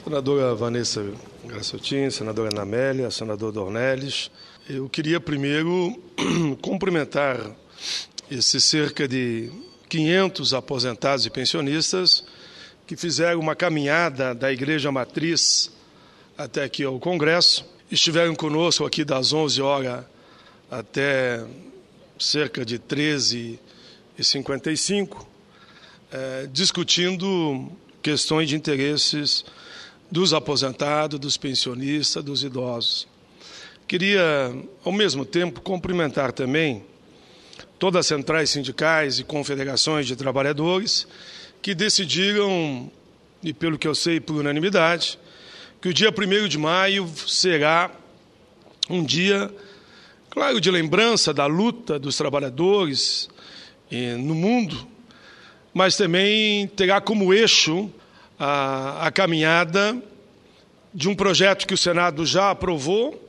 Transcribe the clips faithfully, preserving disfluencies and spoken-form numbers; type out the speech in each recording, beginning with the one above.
Senadora Vanessa Graciotin, senadora Ana Amélia, senador Dornelles, eu queria primeiro cumprimentar esses cerca de quinhentos aposentados e pensionistas que fizeram uma caminhada da Igreja Matriz até aqui ao Congresso. Estiveram conosco aqui das onze horas até cerca de treze e cinquenta e cinco, eh, discutindo questões de interesses dos aposentados, dos pensionistas, dos idosos. Queria, ao mesmo tempo, cumprimentar também todas as centrais sindicais e confederações de trabalhadores que decidiram, e pelo que eu sei, por unanimidade, que o dia primeiro de maio será um dia, claro, de lembrança da luta dos trabalhadores no mundo, mas também terá como eixo a, a caminhada de um projeto que o Senado já aprovou,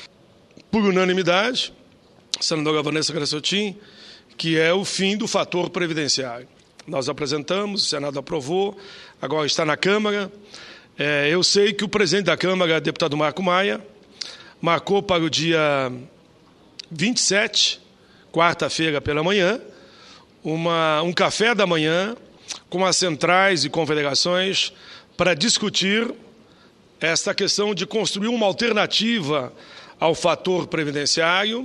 por unanimidade, a senadora Vanessa Graciotin, que é o fim do fator previdenciário. Nós apresentamos, o Senado aprovou, agora está na Câmara. É, eu sei que o presidente da Câmara, deputado Marco Maia, marcou para o dia vinte e sete, quarta-feira pela manhã, uma, um café da manhã com as centrais e confederações para discutir esta questão de construir uma alternativa ao fator previdenciário.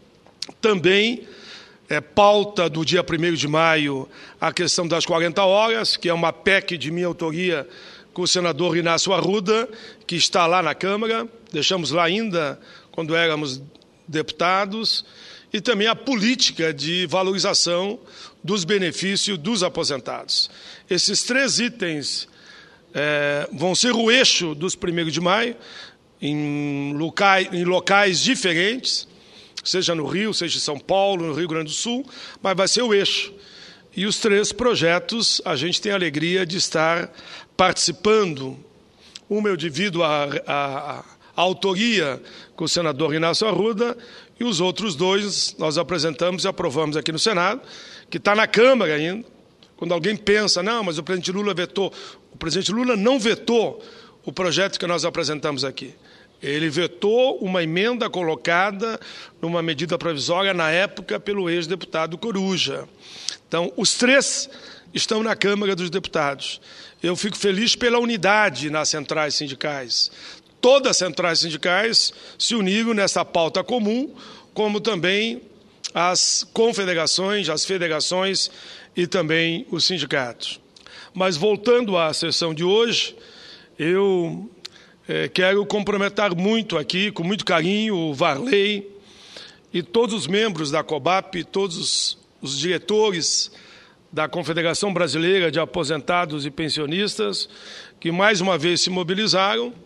Também é pauta do dia primeiro de maio a questão das quarenta horas, que é uma P E C de minha autoria com o senador Inácio Arruda, que está lá na Câmara, deixamos lá ainda quando éramos deputados, e também a política de valorização dos benefícios dos aposentados. Esses três itens é, vão ser o eixo dos primeiros de maio, em locais, em locais diferentes, seja no Rio, seja em São Paulo, no Rio Grande do Sul, mas vai ser o eixo. E os três projetos, a gente tem a alegria de estar participando. Uma eu divido a, a, a autoria com o senador Inácio Arruda, e os outros dois nós apresentamos e aprovamos aqui no Senado, que está na Câmara ainda. Quando alguém pensa, não, mas o presidente Lula vetou. O presidente Lula não vetou o projeto que nós apresentamos aqui. Ele vetou uma emenda colocada numa medida provisória, na época, pelo ex-deputado Coruja. Então, os três estão na Câmara dos Deputados. Eu fico feliz pela unidade nas centrais sindicais. Todas as centrais sindicais se uniram nessa pauta comum, como também as confederações, as federações e também os sindicatos. Mas, voltando à sessão de hoje, eu é, quero cumprimentar muito aqui, com muito carinho, o Varley e todos os membros da COBAP, todos os, os diretores da Confederação Brasileira de Aposentados e Pensionistas, que mais uma vez se mobilizaram.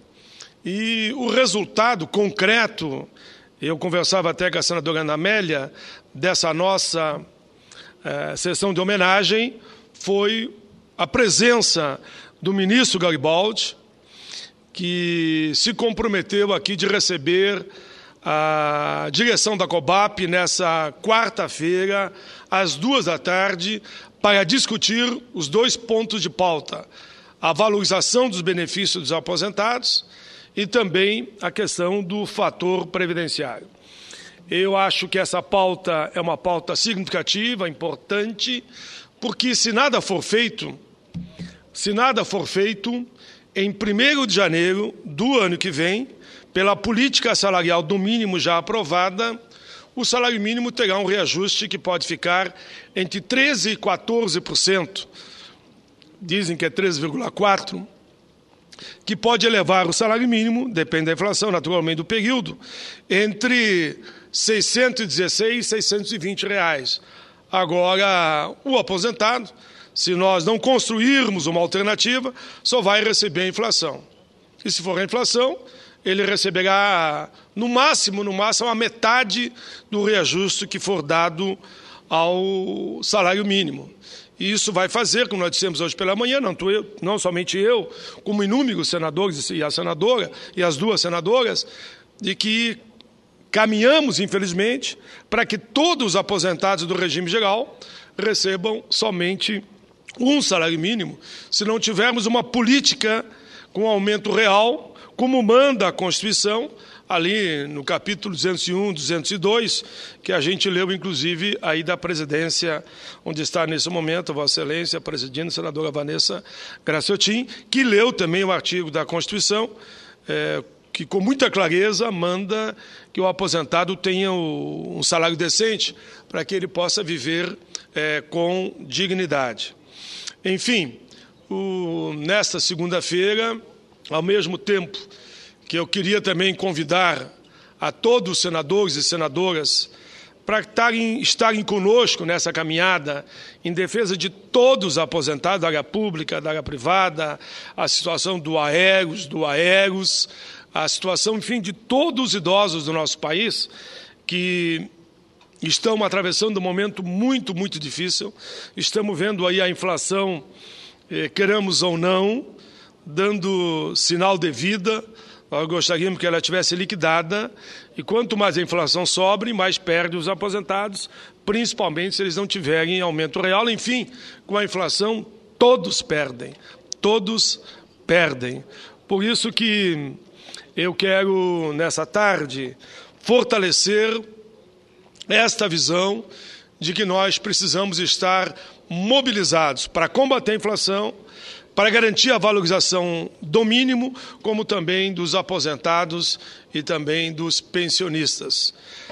E o resultado concreto, eu conversava até com a senadora Ana Amélia, dessa nossa eh, sessão de homenagem, foi a presença do ministro Garibaldi, que se comprometeu aqui de receber a direção da COBAP nessa quarta-feira, às duas da tarde, para discutir os dois pontos de pauta: a valorização dos benefícios dos aposentados e também a questão do fator previdenciário. Eu acho que essa pauta é uma pauta significativa, importante, porque se nada for feito, se nada for feito, em primeiro de janeiro do ano que vem, pela política salarial do mínimo já aprovada, o salário mínimo terá um reajuste que pode ficar entre treze por cento e quatorze por cento, dizem que é treze vírgula quatro por cento, que pode elevar o salário mínimo, depende da inflação, naturalmente, do período, entre seiscentos e dezesseis e seiscentos e vinte reais. Agora, o aposentado, se nós não construirmos uma alternativa, só vai receber a inflação. E se for a inflação, ele receberá, no máximo, no máximo, a metade do reajuste que for dado ao salário mínimo. E isso vai fazer, como nós dissemos hoje pela manhã, não, eu, não somente eu, como inúmeros senadores e a senadora, e as duas senadoras, de que caminhamos, infelizmente, para que todos os aposentados do regime geral recebam somente um salário mínimo, se não tivermos uma política com aumento real, como manda a Constituição, ali no capítulo duzentos e um, duzentos e dois, que a gente leu, inclusive, aí da presidência, onde está nesse momento, Vossa Excelência, presidindo, a senadora Vanessa Graciotin, que leu também o artigo da Constituição, é, que com muita clareza manda que o aposentado tenha o, um salário decente para que ele possa viver é, com dignidade. Enfim, o, nesta segunda-feira, ao mesmo tempo que eu queria também convidar a todos os senadores e senadoras para estarem, estarem conosco nessa caminhada em defesa de todos os aposentados da área pública, da área privada, a situação do Aeros, do Aeros, a situação, enfim, de todos os idosos do nosso país que estão atravessando um momento muito, muito difícil. Estamos vendo aí a inflação, eh, queremos ou não, dando sinal de vida. Nós gostaríamos que ela tivesse liquidada, e quanto mais a inflação sobe, mais perde os aposentados, principalmente se eles não tiverem aumento real. Enfim, com a inflação, todos perdem, todos perdem. Por isso que eu quero, nessa tarde, fortalecer esta visão de que nós precisamos estar mobilizados para combater a inflação, para garantir a valorização do mínimo, como também dos aposentados e também dos pensionistas.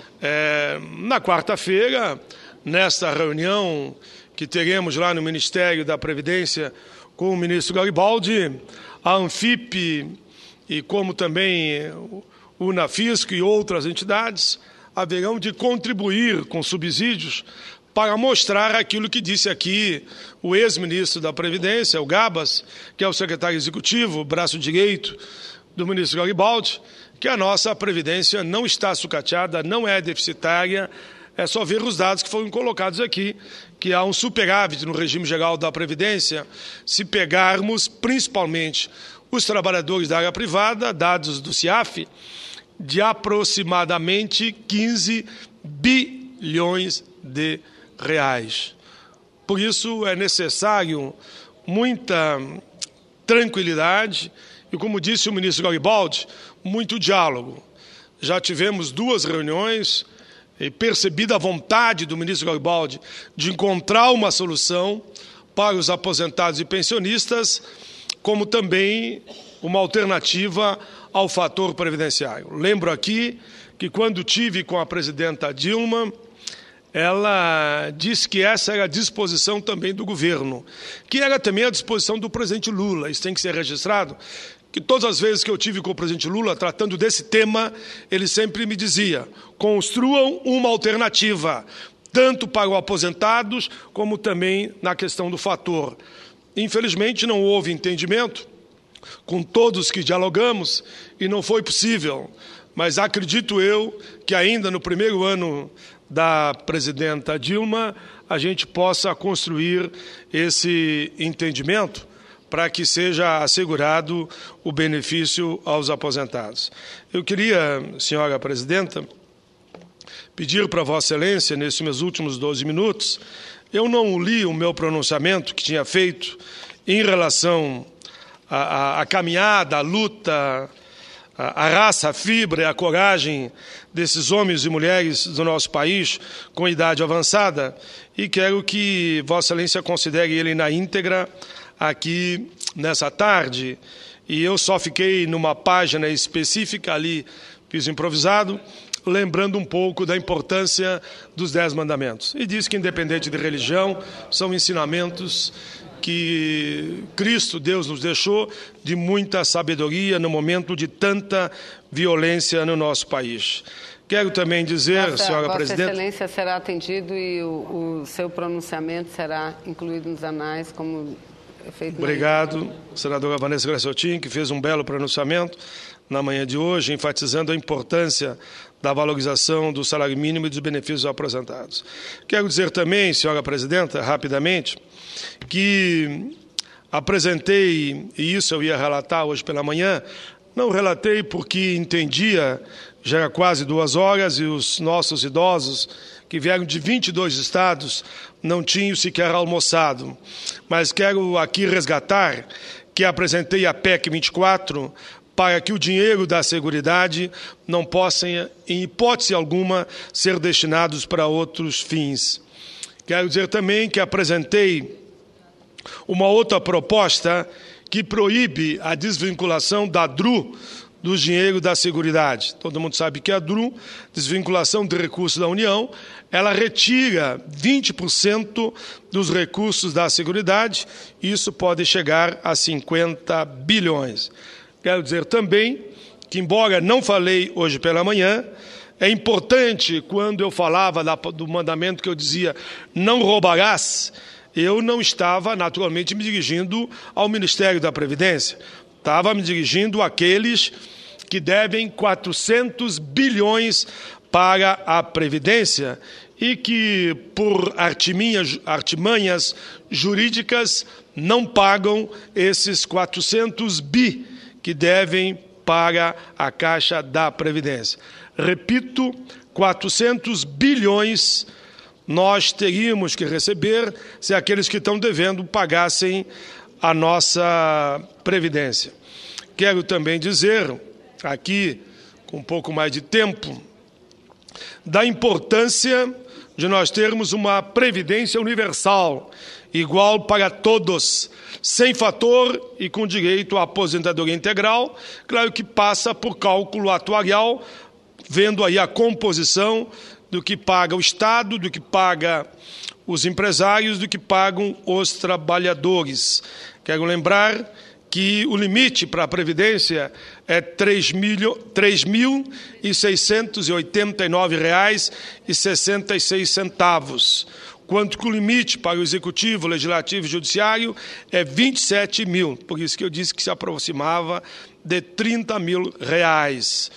É, na quarta-feira, nesta reunião que teremos lá no Ministério da Previdência com o ministro Garibaldi, a Anfip e como também o Unafisco e outras entidades haverão de contribuir com subsídios para mostrar aquilo que disse aqui o ex-ministro da Previdência, o Gabas, que é o secretário executivo, o braço direito do ministro Garibaldi, que a nossa Previdência não está sucateada, não é deficitária. É só ver os dados que foram colocados aqui, que há um superávit no regime geral da Previdência, se pegarmos principalmente os trabalhadores da área privada, dados do CIAF, de aproximadamente quinze bilhões de reais. Por isso é necessário muita tranquilidade e, como disse o ministro Garibaldi, muito diálogo. Já tivemos duas reuniões e percebida a vontade do ministro Garibaldi de encontrar uma solução para os aposentados e pensionistas, como também uma alternativa ao fator previdenciário. Lembro aqui que quando tive com a presidenta Dilma, ela disse que essa era a disposição também do governo, que era também a disposição do presidente Lula. Isso tem que ser registrado, que todas as vezes que eu tive com o presidente Lula tratando desse tema, ele sempre me dizia: construam uma alternativa, tanto para os aposentados, como também na questão do fator. Infelizmente, não houve entendimento com todos que dialogamos e não foi possível, mas acredito eu que ainda no primeiro ano da presidenta Dilma, a gente possa construir esse entendimento para que seja assegurado o benefício aos aposentados. Eu queria, senhora presidenta, pedir para Vossa Excelência, nesses meus últimos doze minutos, eu não li o meu pronunciamento que tinha feito em relação à, à, à caminhada, à luta, a raça, a fibra e a coragem desses homens e mulheres do nosso país com idade avançada, e quero que Vossa Excelência considere ele na íntegra aqui nessa tarde. E eu só fiquei numa página específica ali, fiz improvisado, lembrando um pouco da importância dos Dez Mandamentos. E diz que, independente de religião, são ensinamentos que Cristo, Deus, nos deixou de muita sabedoria no momento de tanta violência no nosso país. Quero também dizer, Vossa, senhora Vossa presidente... Vossa Excelência será atendido e o, o seu pronunciamento será incluído nos anais como feito... Obrigado, senadora Vanessa Graciotin, que fez um belo pronunciamento na manhã de hoje, enfatizando a importância da valorização do salário mínimo e dos benefícios aposentados. Quero dizer também, senhora presidenta, rapidamente, que apresentei, e isso eu ia relatar hoje pela manhã, não relatei porque entendia, já era quase duas horas, e os nossos idosos, que vieram de vinte e dois estados, não tinham sequer almoçado. Mas quero aqui resgatar que apresentei a P E C vinte e quatro, para que o dinheiro da Seguridade não possa, em hipótese alguma, ser destinados para outros fins. Quero dizer também que apresentei uma outra proposta que proíbe a desvinculação da D R U do dinheiro da Seguridade. Todo mundo sabe que a D R U, desvinculação de recursos da União, ela retira vinte por cento dos recursos da Seguridade, isso pode chegar a cinquenta bilhões. Quero dizer também que, embora não falei hoje pela manhã, é importante, quando eu falava do mandamento que eu dizia não roubarás, eu não estava naturalmente me dirigindo ao Ministério da Previdência, estava me dirigindo àqueles que devem quatrocentos bilhões para a Previdência e que, por artimanhas, artimanhas jurídicas, não pagam esses quatrocentos bi que devem para a Caixa da Previdência. Repito, quatrocentos bilhões nós teríamos que receber se aqueles que estão devendo pagassem a nossa Previdência. Quero também dizer, aqui com um pouco mais de tempo, da importância de nós termos uma Previdência universal, igual para todos, sem fator e com direito à aposentadoria integral, claro que passa por cálculo atuarial, vendo aí a composição do que paga o Estado, do que paga os empresários, do que pagam os trabalhadores. Quero lembrar que o limite para a Previdência é três mil seiscentos e oitenta e nove reais e sessenta e seis centavos, quanto que o limite para o Executivo, Legislativo e Judiciário é vinte e sete mil, por isso que eu disse que se aproximava de trinta mil reais.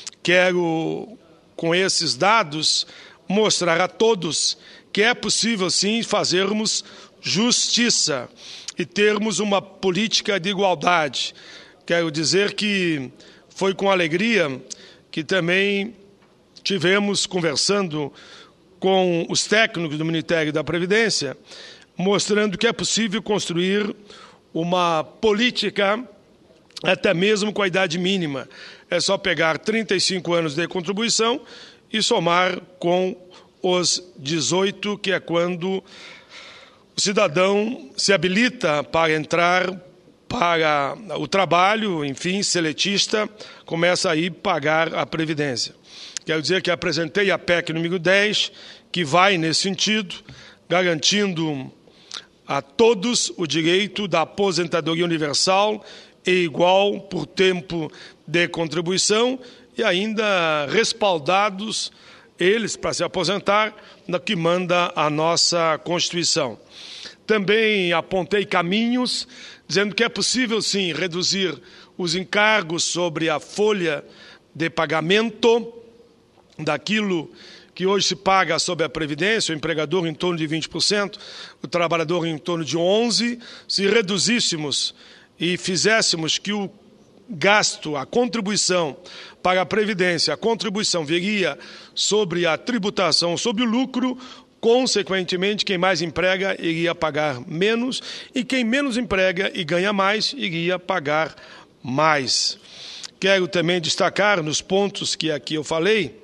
Quero, com esses dados, mostrar a todos que é possível, sim, fazermos justiça e termos uma política de igualdade. Quero dizer que foi com alegria que também tivemos conversando com os técnicos do Ministério da Previdência, mostrando que é possível construir uma política até mesmo com a idade mínima. É só pegar trinta e cinco anos de contribuição e somar com os dezoito, que é quando o cidadão se habilita para entrar para o trabalho, enfim, seletista, começa aí a pagar a Previdência. Quero dizer que apresentei a P E C número dez, que vai nesse sentido, garantindo a todos o direito da aposentadoria universal e igual por tempo de contribuição e ainda respaldados eles para se aposentar no que manda a nossa Constituição. Também apontei caminhos, dizendo que é possível, sim, reduzir os encargos sobre a folha de pagamento daquilo que hoje se paga sobre a Previdência, o empregador em torno de vinte por cento, o trabalhador em torno de onze por cento. Se reduzíssemos e fizéssemos que o gasto, a contribuição para a Previdência, a contribuição viria sobre a tributação, sobre o lucro, consequentemente, quem mais emprega iria pagar menos e quem menos emprega e ganha mais iria pagar mais. Quero também destacar, nos pontos que aqui eu falei,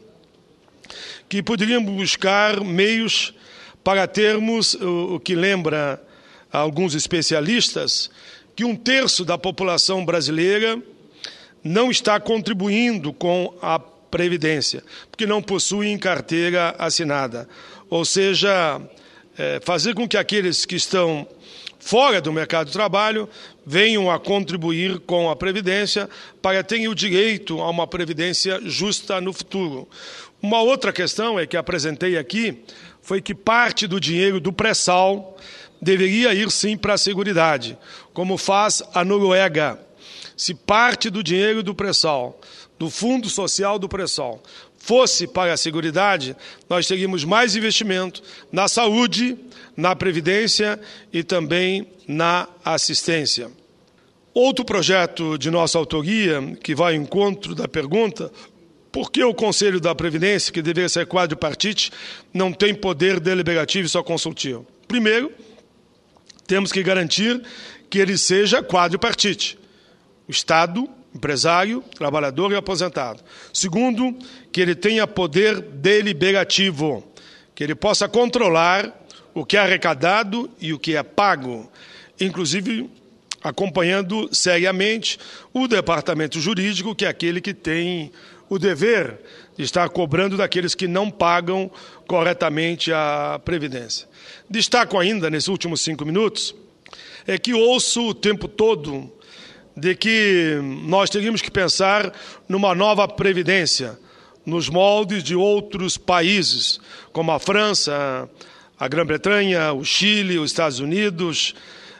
que poderíamos buscar meios para termos o, o que lembra a alguns especialistas, que um terço da população brasileira não está contribuindo com a Previdência, porque não possuem carteira assinada. Ou seja, é, fazer com que aqueles que estão fora do mercado de trabalho venham a contribuir com a Previdência para terem o direito a uma Previdência justa no futuro. Uma outra questão é que apresentei aqui foi que parte do dinheiro do pré-sal deveria ir sim para a Seguridade, como faz a Noruega. Se parte do dinheiro do pré-sal, do Fundo Social do pré-sal, fosse para a Seguridade, nós teríamos mais investimento na saúde, na Previdência e também na assistência. Outro projeto de nossa autoria, que vai ao encontro da pergunta, por que o Conselho da Previdência, que deveria ser quadripartite, não tem poder deliberativo e só consultivo? Primeiro, temos que garantir que ele seja quadripartite. O Estado, empresário, trabalhador e aposentado. Segundo, que ele tenha poder deliberativo, que ele possa controlar o que é arrecadado e o que é pago, inclusive acompanhando seriamente o departamento jurídico, que é aquele que tem o dever de estar cobrando daqueles que não pagam corretamente a Previdência. Destaco ainda, nesses últimos cinco minutos, é que ouço o tempo todo de que nós teríamos que pensar numa nova Previdência, nos moldes de outros países, como a França, a Grã-Bretanha, o Chile, os Estados Unidos,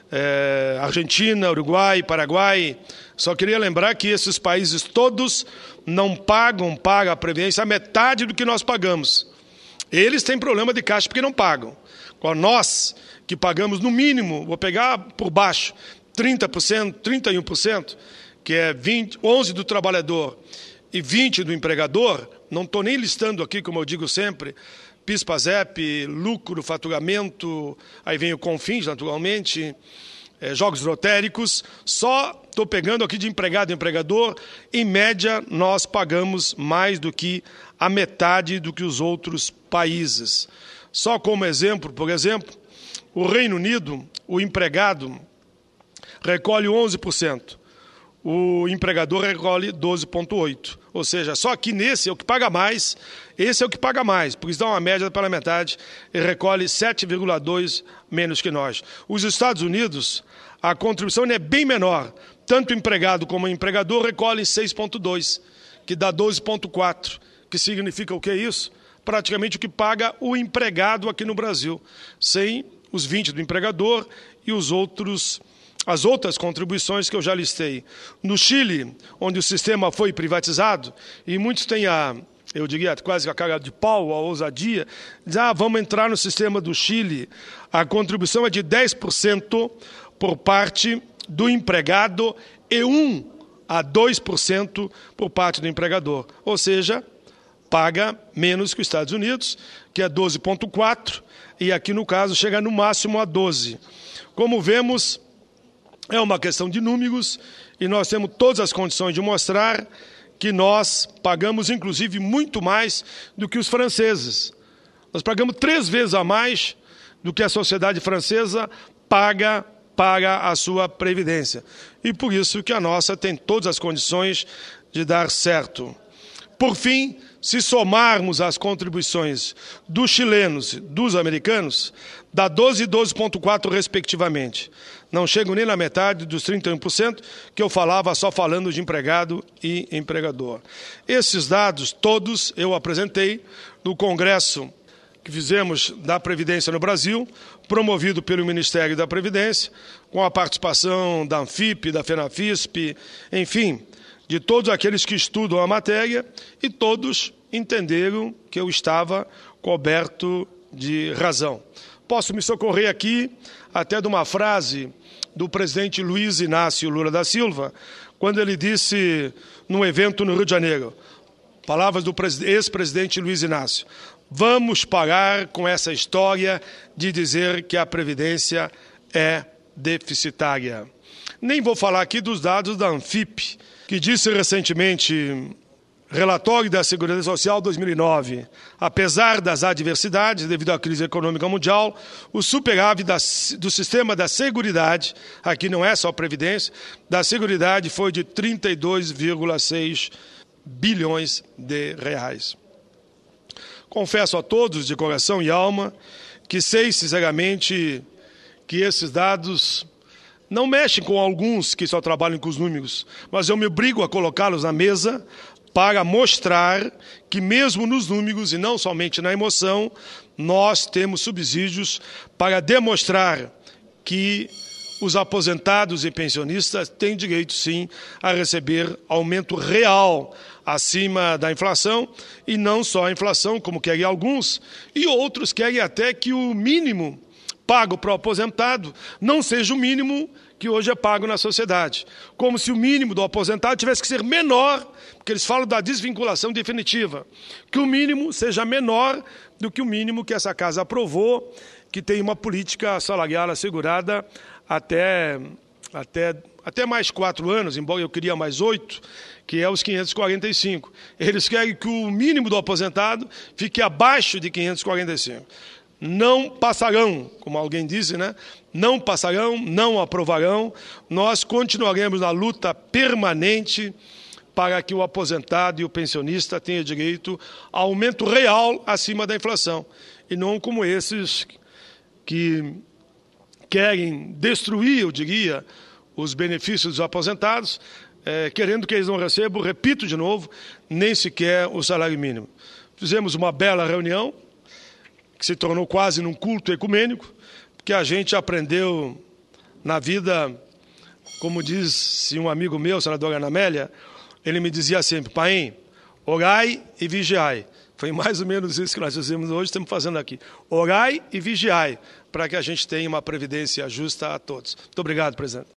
eh, Argentina, Uruguai, Paraguai. Só queria lembrar que esses países todos não pagam para a Previdência a metade do que nós pagamos. Eles têm problema de caixa porque não pagam. Agora, nós, que pagamos no mínimo, vou pegar por baixo, trinta por cento, trinta e um por cento, que é vinte, onze do trabalhador e vinte do empregador, não estou nem listando aqui, como eu digo sempre, PIS, PASEP, lucro, faturamento, aí vem o CONFINS, naturalmente, é, jogos lotéricos, só estou pegando aqui de empregado e empregador, em média nós pagamos mais do que a metade do que os outros países. Só como exemplo, por exemplo, o Reino Unido, o empregado recolhe onze por cento, o empregador recolhe doze vírgula oito por cento. Ou seja, só que nesse é o que paga mais, esse é o que paga mais, porque isso dá uma média pela metade, e recolhe sete vírgula dois por cento menos que nós. Os Estados Unidos, a contribuição é bem menor, tanto o empregado como o empregador recolhem seis vírgula dois por cento, que dá doze vírgula quatro por cento, que significa o que é isso? Praticamente o que paga o empregado aqui no Brasil, sem os vinte do empregador e os outros, as outras contribuições que eu já listei. No Chile, onde o sistema foi privatizado, e muitos têm a, eu diria quase a cara de pau, a ousadia, dizer, ah, vamos entrar no sistema do Chile, a contribuição é de dez por cento por parte do empregado e um a dois por cento por parte do empregador, ou seja, paga menos que os Estados Unidos, que é doze vírgula quatro, e aqui no caso chega no máximo a doze. Como vemos, é uma questão de números e nós temos todas as condições de mostrar que nós pagamos, inclusive, muito mais do que os franceses. Nós pagamos três vezes a mais do que a sociedade francesa paga para a sua previdência. E por isso que a nossa tem todas as condições de dar certo. Por fim, se somarmos as contribuições dos chilenos e dos americanos, dá doze e doze vírgula quatro por cento respectivamente. Não chegam nem na metade dos trinta e um por cento que eu falava só falando de empregado e empregador. Esses dados todos eu apresentei no congresso que fizemos da Previdência no Brasil, promovido pelo Ministério da Previdência, com a participação da Anfip, da FENAFISP, enfim, de todos aqueles que estudam a matéria, e todos entenderam que eu estava coberto de razão. Posso me socorrer aqui até de uma frase do presidente Luiz Inácio Lula da Silva, quando ele disse num evento no Rio de Janeiro, palavras do ex-presidente Luiz Inácio, vamos parar com essa história de dizer que a Previdência é deficitária. Nem vou falar aqui dos dados da Anfip, que disse recentemente, relatório da Seguridade Social dois mil e nove, apesar das adversidades devido à crise econômica mundial, o superávit da, do sistema da Seguridade, aqui não é só Previdência, da Seguridade foi de trinta e dois vírgula seis bilhões de reais. Confesso a todos, de coração e alma, que sei sinceramente que esses dados não mexem com alguns que só trabalham com os números, mas eu me obrigo a colocá-los na mesa para mostrar que mesmo nos números e não somente na emoção, nós temos subsídios para demonstrar que os aposentados e pensionistas têm direito, sim, a receber aumento real acima da inflação, e não só a inflação, como querem alguns, e outros querem até que o mínimo pago para o aposentado não seja o mínimo que hoje é pago na sociedade. Como se o mínimo do aposentado tivesse que ser menor, porque eles falam da desvinculação definitiva, que o mínimo seja menor do que o mínimo que essa casa aprovou, que tem uma política salarial assegurada até até, até mais quatro anos, embora eu queria mais oito, que é os quinhentos e quarenta e cinco. Eles querem que o mínimo do aposentado fique abaixo de quinhentos e quarenta e cinco. Não passarão, como alguém disse, né? Não passarão, não aprovarão. Nós continuaremos na luta permanente para que o aposentado e o pensionista tenham direito a aumento real acima da inflação, e não como esses que querem destruir, eu diria, os benefícios dos aposentados, é, querendo que eles não recebam, repito de novo, nem sequer o salário mínimo. Fizemos uma bela reunião, que se tornou quase num culto ecumênico, porque a gente aprendeu na vida, como disse um amigo meu, o senador Ana Amélia, ele me dizia sempre: Paim, orai e vigiai. Foi mais ou menos isso que nós fizemos hoje, estamos fazendo aqui. Orai e vigiai, para que a gente tenha uma previdência justa a todos. Muito obrigado, presidente.